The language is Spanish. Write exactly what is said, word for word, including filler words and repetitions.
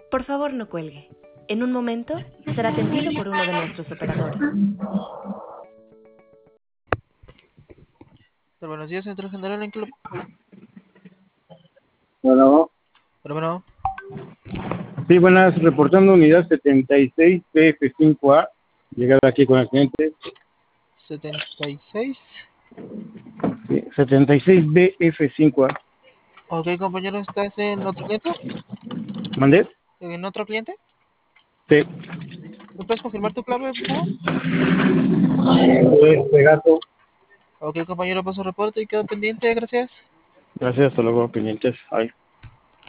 Por favor, no cuelgue. En un momento será atendido por uno de nuestros operadores. Buenos días, centro general en club. Bueno, Pero bueno, sí, buenas, reportando unidad setenta y seis B F cinco A, llegada aquí con el cliente. setenta y seis. Sí, setenta y seis B F cinco A. Ok, compañero, ¿estás en otro cliente? ¿Mandé? ¿En otro cliente? Sí. ¿Me puedes confirmar tu clave, por favor? Este gato. Ok, compañero, paso reporte y quedo pendiente, gracias. Gracias, hasta luego, pendientes. Ay.